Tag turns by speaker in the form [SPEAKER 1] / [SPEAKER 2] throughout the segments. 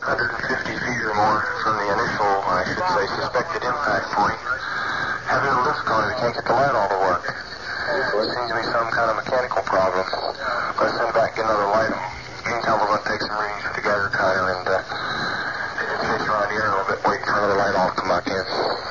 [SPEAKER 1] 150 feet or more from the initial, I should say, suspected impact point. Having a lift going, we can't get the light all to work. It seems to be some kind of mechanical problem. But I send back, get another light. Meantime, we're going to take some readings with the Geiger counter and chase around the air a little bit, waiting for another light all to come back in.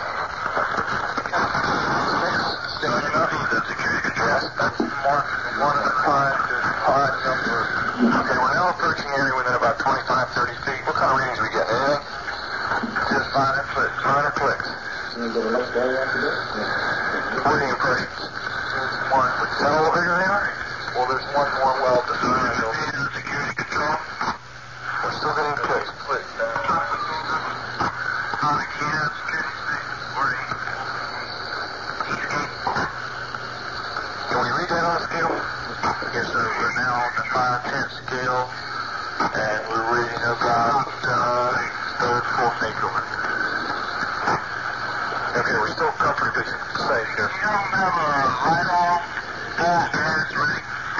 [SPEAKER 1] Okay, we're now approaching the area within about 25-30 feet. What kind of readings are we getting? Anything? Just minor clicks. Minor clicks. What are the impressions? One. Is that a little bigger than ours? Well, there's one more well designed. Security control. We're still getting clicks. Clicks. Can we read that on a scale? Yes, sir. We're now on the 5/10 scale, and we're reading about third, fourth increment. Okay, we're still comfortably safe here. You don't have a light off? That's ready.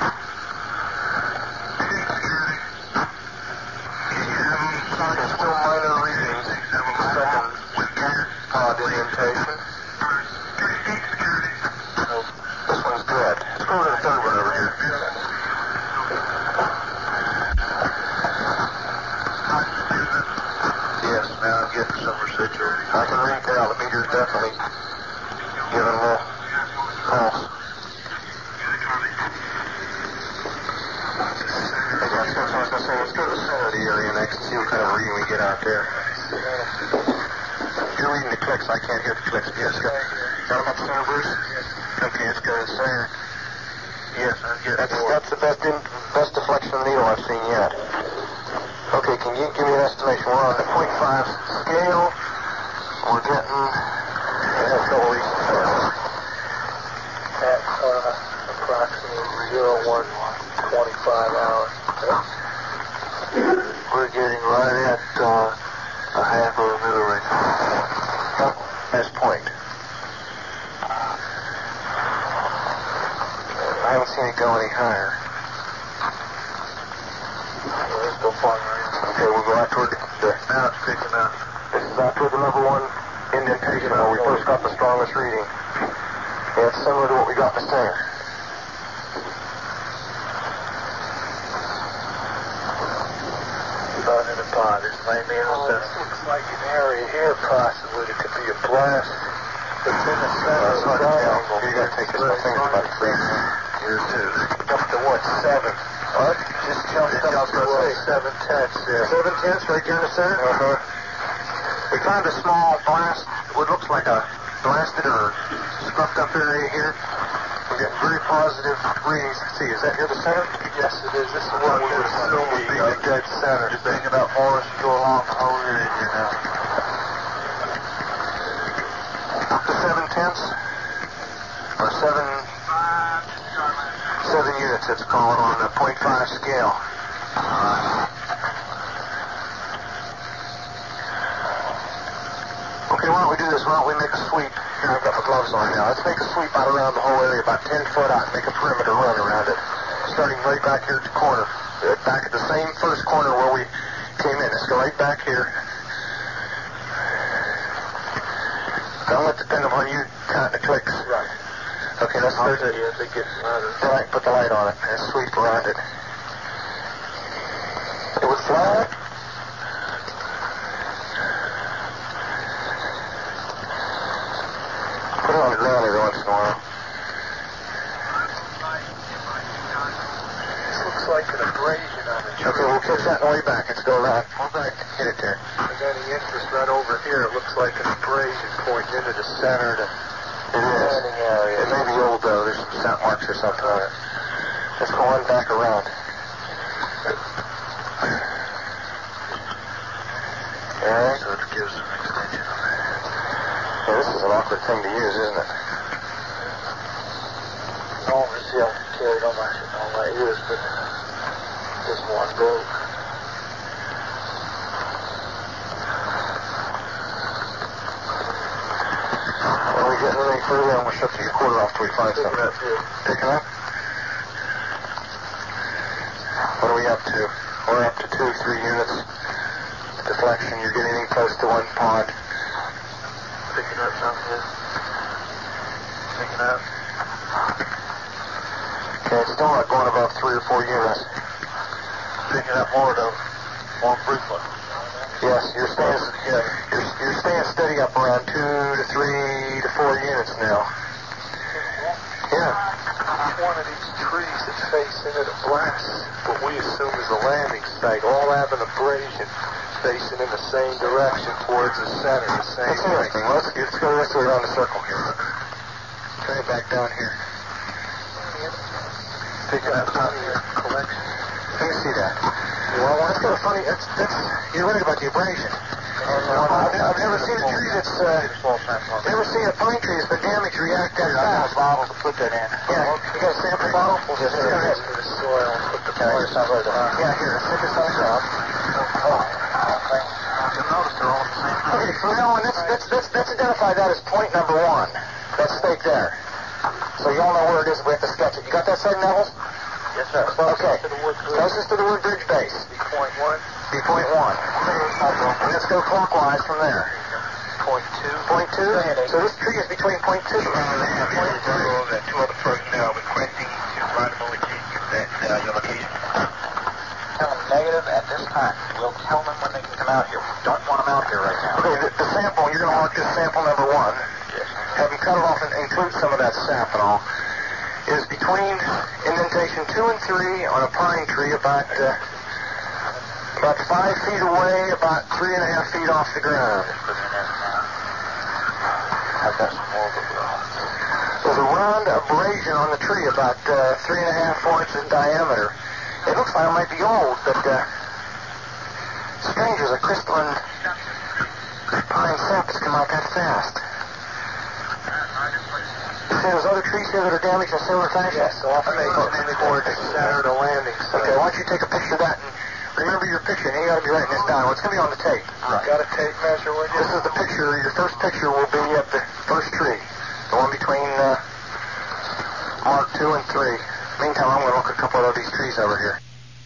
[SPEAKER 1] Security. Can you have them? There's still minor readings. Second with gas pod indentation. This one's good. Let's go to the third one over here. Yes, now I'm getting some residual. I can read that. The meter's definitely giving a little pulse. Let's go to the center of the area next and see what kind of reading we get out there. You're reading the clicks. I can't hear the clicks. Yes, go. Got them at the center, Bruce? Okay, let's go to the center. Yes, that's the best deflection of the needle I've seen yet. Okay, can you give me an estimation? We're on the 0.5 scale. We're getting approximately 0.125 hours. We're getting right at a half of a millirate. That's point. I haven't seen it go any higher. Let's go farther in. Okay, we'll go out toward the... Now it's picking up. This is out toward the level 1 indentation where we first got the strongest reading. Yeah, it's similar to what we got in the center. About in the pod. This may be in the center. This looks like an area here possibly that could be a blast. It's in the center of the triangle. You gotta take this my fingers about 3. Here's 2. Up to what, 7? What? Just jumped up to what, 7/10. Yeah. 7/10 right here in the center? Uh-huh. We found a small blast, what looks like a blasted or scruffed up area here. We're getting very positive readings. Let's see, is that here the center? Yes, it is. This is what we would assume would be the dead center. Just bang it up more as you go along the whole area here now. Up to 7/10 or 7 units, it's called on the 0.5 scale. Okay, why don't we do this? Why don't we make a sweep? Here, I've got my gloves on now. Let's make a sweep out around the whole area, about 10 foot out, and make a perimeter run around it. Starting right back here at the corner. Back at the same first corner where we came in. Let's go right back here. Don't let it depend upon you counting the clicks. Right. Okay, let's start it. Right, put the light on it and sweep around it. It would fly. Put it on the ground every once in a while. This looks like an abrasion on it. Okay, we'll catch that on the way back. Let's go around. Go back. Hit it there. There's any interest right over here. It looks like an abrasion pointing into the center. It is. Area. It may be old though. There's some sound marks or something on it. Let's go on back around. Alright. So it gives some extension on that. Yeah, this is an awkward thing to use, isn't it? No, see, I can carry it on my ears, but this one broke. Getting anything further, I'm going to shut the recorder off till we find something. Picking up? What are we up to? We're up to 2-3 units. The collection. You're getting close to one pond.
[SPEAKER 2] Picking up something here. Picking up.
[SPEAKER 1] Okay, it's still not going above 3 or 4 units.
[SPEAKER 2] Picking up more though. More briefly.
[SPEAKER 1] Yes, you're staying steady up around 2 to 3 to 4 units now. Yeah.
[SPEAKER 2] Each one of these trees that face into the blast, what we assume is a landing site, all have an abrasion facing in the same direction towards the center, the same
[SPEAKER 1] That's interesting. Well, let's go the rest of the way around the circle here. Turn it back down here.
[SPEAKER 2] Picking up some of your collection.
[SPEAKER 1] Let me see that. Well, that's kind of funny. You're right about the abrasion. I've never seen a tree that's, never seen a pine tree that's been damaged react that fast.
[SPEAKER 2] Bottle to put that in.
[SPEAKER 1] Yeah, you got a sample bottle? We'll just
[SPEAKER 2] put it in the soil. Put the color somewhere there.
[SPEAKER 1] Yeah, here, stick this on top.
[SPEAKER 2] You'll notice they're all the same.
[SPEAKER 1] Okay, from now on, let's identify that as point number 1. That stake there. So you all know where it is. We have to sketch it. You got that set, Neville?
[SPEAKER 2] Yes, sir.
[SPEAKER 1] Okay.
[SPEAKER 2] Closest
[SPEAKER 1] to the wood bridge base.
[SPEAKER 2] Be point 1.
[SPEAKER 1] Be point 1. And let's go clockwise from there.
[SPEAKER 2] Point 2.
[SPEAKER 1] Point 2? So this tree is between point 2.
[SPEAKER 2] They have that 2 other personnel requesting to randomly use that your location.
[SPEAKER 3] Tell them negative at this time. We'll tell them when they can come out here. We don't want them out here right now.
[SPEAKER 1] Okay, the sample, you're going to mark this sample number 1.
[SPEAKER 2] Yes.
[SPEAKER 1] Have them cut it off and include some of that sap and all. Is between indentation 2 and 3 on a pine tree about 5 feet away, about 3.5 feet off the ground.
[SPEAKER 2] I've got some more.
[SPEAKER 1] There's a round abrasion on the tree about 3.5, 4 inches in diameter. It looks like it might be old, but strange as a crystalline pine sap has come out that fast. See those other trees here that are damaged in similar fashion?
[SPEAKER 2] Yes, so off towards the center of the landing site.
[SPEAKER 1] Okay, why don't you take a picture of that and remember your picture, and you got to be writing this down. It's going to be on the tape.
[SPEAKER 2] Right. Got a tape measure with you?
[SPEAKER 1] This is the picture. Your first picture will be at the first tree, the one between Mark 2 and 3. Meantime, I'm going to look at a couple of these trees over here.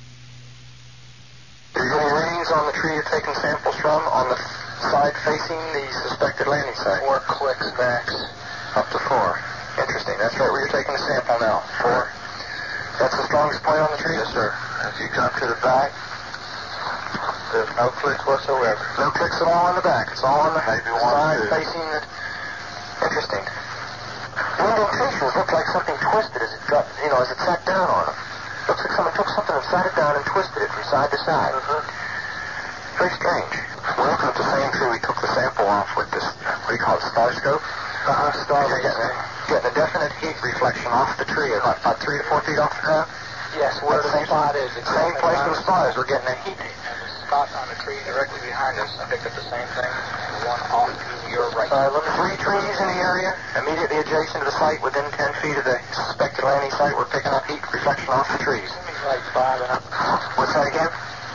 [SPEAKER 1] Are you getting readings on the tree you're taking samples from on the side facing the suspected landing site?
[SPEAKER 2] 4 clicks max.
[SPEAKER 1] Up to 4. Interesting. That's right where you're taking the sample now. 4. That's the strongest point on the tree?
[SPEAKER 2] Yes, sir. If you come to the back, there's no clicks whatsoever.
[SPEAKER 1] No clicks at all on the back. It's all on the
[SPEAKER 2] Maybe
[SPEAKER 1] side
[SPEAKER 2] 1, 2.
[SPEAKER 1] facing it. Interesting. The indentations look like something twisted as it got, as it sat down on them. Looks like someone took something and sat it down and twisted it from side to side. Very strange. We're looking at the same tree we took the sample off with this, what do you call it, star scope? Star. You're getting a definite heat reflection off the tree, about 3 to 4 feet off the ground.
[SPEAKER 3] Yes, where the spot is.
[SPEAKER 1] Same place in the spot as we're getting a heat.
[SPEAKER 3] And the spot on the tree directly behind us, I picked up the same thing, and the one off to your right.
[SPEAKER 1] 3 trees in the area, immediately adjacent to the site, within 10 feet of the suspected landing site. We're picking up heat reflection off the trees.
[SPEAKER 3] Right, 5 and up.
[SPEAKER 1] What's that again?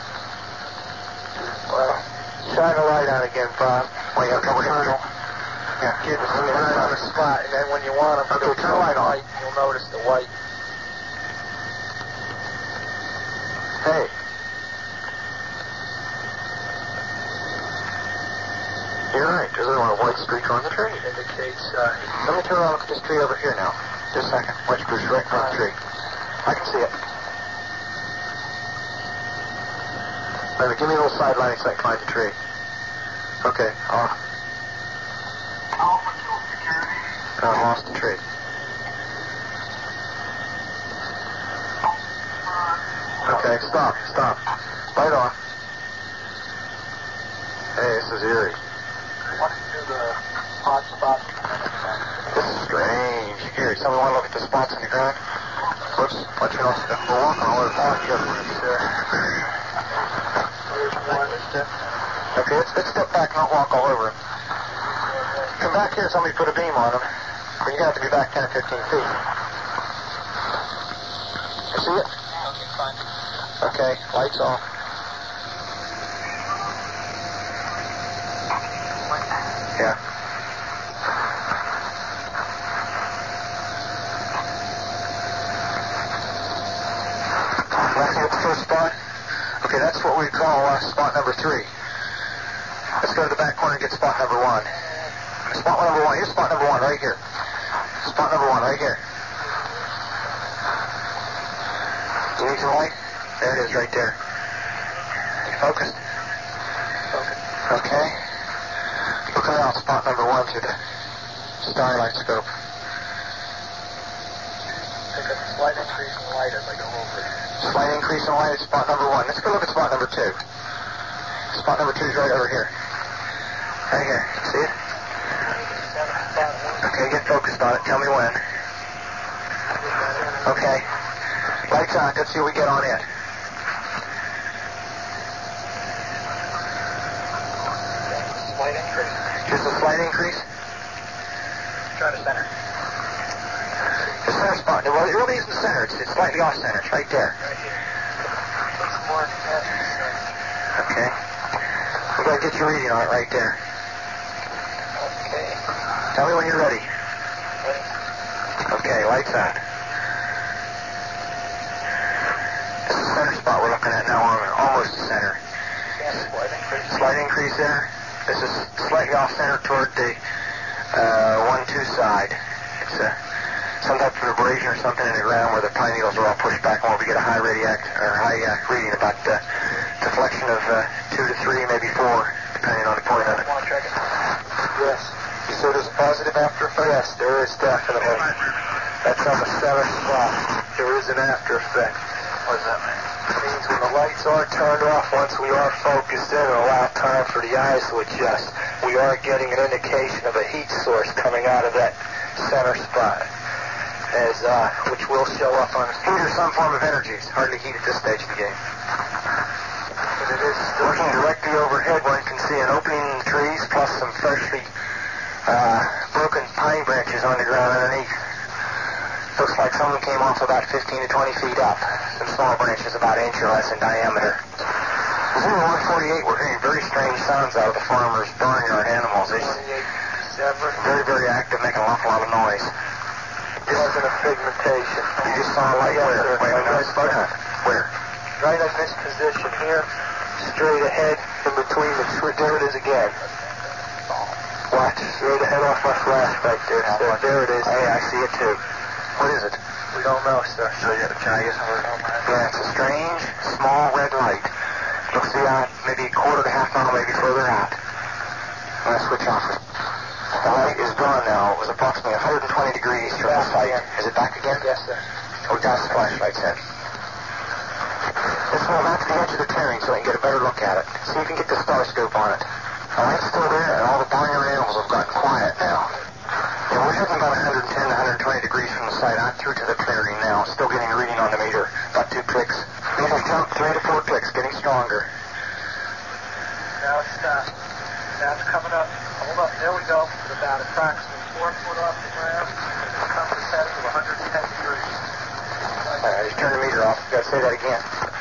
[SPEAKER 2] Well, shine a light on again, Bob.
[SPEAKER 1] Well, you got a couple of
[SPEAKER 2] Yeah, get the right on the spot, and then when you want them to
[SPEAKER 1] turn the light on.
[SPEAKER 2] you'll notice the white.
[SPEAKER 1] Hey. You're right. There's a white streak on the tree.
[SPEAKER 2] Indicates,
[SPEAKER 1] Let me turn around and look at this tree over here now. Just a second. White streak right in front of the tree. I can see it. Wait a minute, give me a little side lighting so I can find the tree. Okay, off. I lost the tree. Okay, stop. Light on. Hey, this is eerie.
[SPEAKER 3] What is the hot spot?
[SPEAKER 1] This is strange. Here, somebody want to look at the spots in the ground? Whoops, watch it off. We're walking all over the pond. You got
[SPEAKER 2] there's one.
[SPEAKER 1] Okay, let's step back and not walk all over it. Come back here, somebody put a beam on them. But you're going to have to be back 10 or 15 feet. You see it?
[SPEAKER 3] Okay, fine.
[SPEAKER 1] Okay, lights off. Yeah. Let's see at the first spot. Okay, that's what we call spot number 3.
[SPEAKER 3] Let's go to the back corner and get spot number 1. Spot number 1. Here's spot number 1 right here. Spot number 1 right here. Do you need some light? There it is right there. You focused? Okay. Look around spot number 1 through the starlight scope.
[SPEAKER 1] Pick up a slight increase in light as I go over it.
[SPEAKER 3] Slight increase in light at spot number 1. Let's go look at spot number 2. Spot number 2 is right over here. Right here. See it? Okay, get focused on it. Tell me when. Okay. Lights on. Let's see what we get on it.
[SPEAKER 1] Slight increase.
[SPEAKER 3] Just a slight increase?
[SPEAKER 1] Try to center.
[SPEAKER 3] The center spot. Well, it really isn't center. It's slightly off center. It's right there.
[SPEAKER 1] Right here. Looks more center.
[SPEAKER 3] Okay. We're going to get your reading on it right there.
[SPEAKER 1] Okay.
[SPEAKER 3] Tell me when you're ready.
[SPEAKER 1] Ready.
[SPEAKER 3] Okay, lights on. This is the center spot we're looking at now. Almost the center.
[SPEAKER 1] Yeah, slight increase.
[SPEAKER 3] Slight increase there. This is slightly off center toward the 1-2 side. It's some type of abrasion or something in the ground where the pine needles are all pushed back, and we get a high reading about deflection of 2 to 3, maybe 4, depending on the point on it.
[SPEAKER 1] Want to check it?
[SPEAKER 2] Yes. You said there's a positive after effect? Yes, there is definitely. That's on the center spot. There is an after effect.
[SPEAKER 1] What does that mean?
[SPEAKER 2] It means when the lights are turned off, once we are focused in and allow time for the eyes to adjust, we are getting an indication of a heat source coming out of that center spot, which will show up on the
[SPEAKER 3] Heat or some form of energy. It's hardly heat at this stage of the game.
[SPEAKER 2] But it is still
[SPEAKER 3] Looking directly overhead, one can see an opening in the trees plus some freshly broken pine branches on the ground underneath. Looks like someone came off about 15 to 20 feet up. Some small branches about an inch or less in diameter. 0148, we're hearing very strange sounds out of the farmers burning our animals. It's
[SPEAKER 2] 28,
[SPEAKER 3] very, very active, making an awful lot of noise.
[SPEAKER 2] It wasn't a pigmentation.
[SPEAKER 3] You just saw a light where? Where?
[SPEAKER 2] Right in this position here, straight ahead, in between the tree. There it is again. Watch, straight ahead off my flash right there. So there it is.
[SPEAKER 3] Hey, I see it too. What is it?
[SPEAKER 2] We don't know, sir.
[SPEAKER 3] So you have a Chinese number? Yeah, it's a strange, small red light. Looks to be out maybe a quarter to half mile, maybe further out. I'm going to switch off. The light is gone now. It was approximately 120 degrees from the site. Is it back again?
[SPEAKER 2] Yes, sir.
[SPEAKER 3] Oh, that's the flashlight set. Let's move out to the edge of the clearing so we can get a better look at it. See if you can get the star scope on it. The light's still there, and all the barnyard animals have gotten quiet now. Yeah, we're sitting about 110 to 120 degrees from the site. I'm through to the clearing now. Still getting a reading on the meter. About 2 clicks. Meter's jumped 3 to 4 clicks, getting stronger.
[SPEAKER 1] Now it's stopped. Now it's coming up. Hold up. There we go. It's about approximately 4 foot off the ground. It's come to set to 110 degrees.
[SPEAKER 3] All right, just turn the meter off. Got to say that again.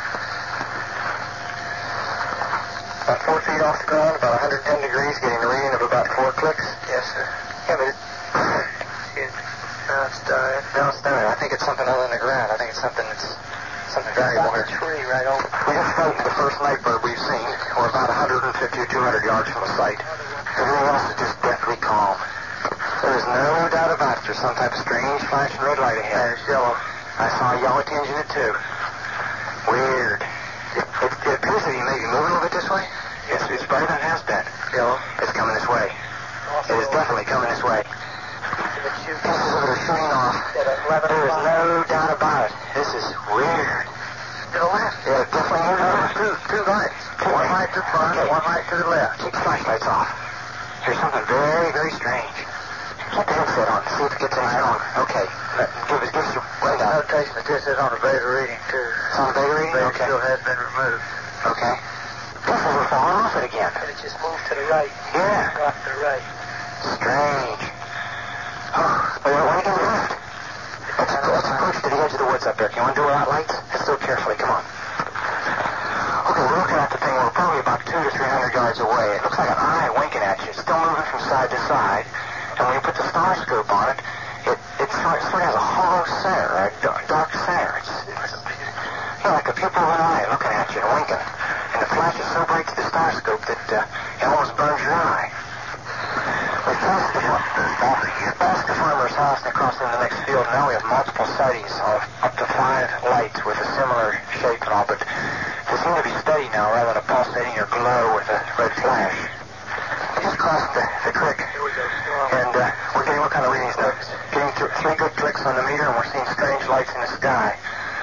[SPEAKER 3] About 4 feet off the ground, about 110 degrees, getting a reading of about 4 clicks.
[SPEAKER 2] Yes, sir.
[SPEAKER 3] Yeah, but
[SPEAKER 2] Now it's dying.
[SPEAKER 3] no, it's not. I think it's something other than the ground. I think it's something variable here.
[SPEAKER 2] Tree right over.
[SPEAKER 3] We just frightened the first night bird we've seen. We're about 150 or 200 yards from the site. Everything else is just deathly calm. There is no doubt about it. There's some type of strange flashing red light ahead.
[SPEAKER 2] There's yellow.
[SPEAKER 3] I saw a yellow tinge in it too. Weird. It appears that he may be moving a little bit this way. Yes, it's better than it has been.
[SPEAKER 2] Yellow.
[SPEAKER 3] It's coming this way. It is definitely coming this way. Pieces of it are shooting off. There is no doubt about it. This is weird.
[SPEAKER 2] To the left.
[SPEAKER 3] Yeah, definitely moving. Two lights. One light to the front, one light to the left. Keep the flashlights off. There's something very, very strange. Keep the headset on. See if it gets any stronger. Okay. Give us your rundown.
[SPEAKER 2] Notation that this is on a beta reading, too.
[SPEAKER 3] It's on a beta reading?
[SPEAKER 2] Beta
[SPEAKER 3] Okay.
[SPEAKER 2] still has been removed.
[SPEAKER 3] Okay. Pieces are falling off it again.
[SPEAKER 1] And it just moved to the right.
[SPEAKER 3] Yeah.
[SPEAKER 1] Off to the right.
[SPEAKER 3] Strange. Oh, wait, what are you doing left? Let's approach to the edge of the woods up there. Can you want to do without lights? Let's do it carefully. Come on. Okay, we're looking at the thing. We're probably about 200 to 300 yards away. It looks like an eye winking at you. It's still moving from side to side. And when you put the star scope on it, it sort of has a hollow center, a dark center. It's like a pupil of an eye looking at you and winking. And The flash is so bright to the starscope that it almost burns your eye. We passed the farmer's house and across in the next field. Now we have multiple sightings of up to 5 lights with a similar shape and all, but they seem to be steady now rather than a pulsating or glow with a red flash. We just crossed the creek, and we're getting what kind of readings now? Getting 3 good clicks on the meter, and we're seeing strange lights in the sky.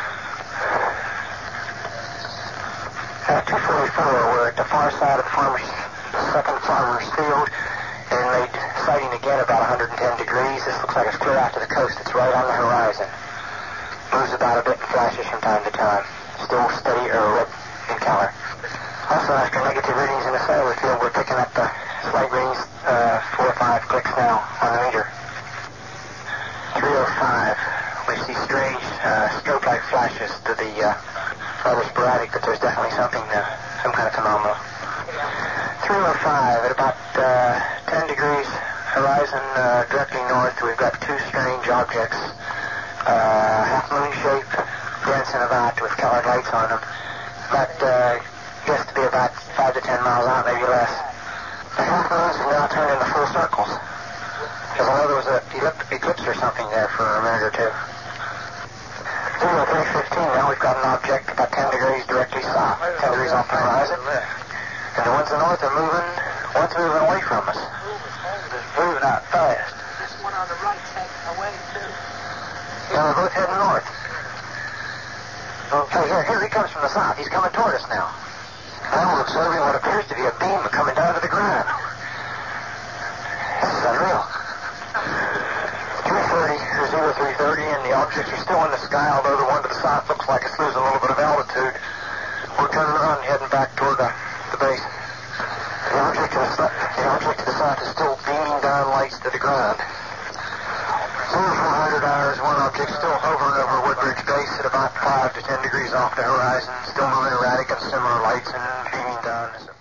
[SPEAKER 3] 2:44, we're at the far side of the second farmer's field, and made sighting again about 110 degrees. This looks like it's clear out to the coast. It's right on the horizon. Moves about a bit and flashes from time to time. Still steady or red in color. Also, after negative readings in the cellular field, we're picking up slight readings, 4 or 5 clicks now on the meter. 3:05, we see strange strobe-like flashes to the rather sporadic, but there's definitely something, some kind of phenomenon. 3:05, at about 10 degrees horizon directly north, we've got 2 strange objects, half-moon shape, dancing about with colored lights on them. Guessed to be about 5 to 10 miles out, maybe less. The half-moons have now turned into full circles. Because although there was an eclipse or something there for a minute or two. 3:15, now we've got an object about 10 degrees directly south, 10 degrees off the horizon. And the ones to the north are one's moving away from us. It's moving out fast.
[SPEAKER 4] This one on the right's heading away, too.
[SPEAKER 3] Yeah, they're both heading north. Okay, here he comes from the south. He's coming toward us now. I'm observing what appears to be a beam coming down to the ground. This is unreal. 3:30, and the objects are still in the sky, although the one to the south looks like it's losing a little bit of altitude. We're turning around and heading back toward the base. The object to the south is still beaming down lights to the ground. 400 hours, one object still hovering over Woodbridge Base at about 5 to 10 degrees off the horizon, still moving erratic and similar lights and beaming down.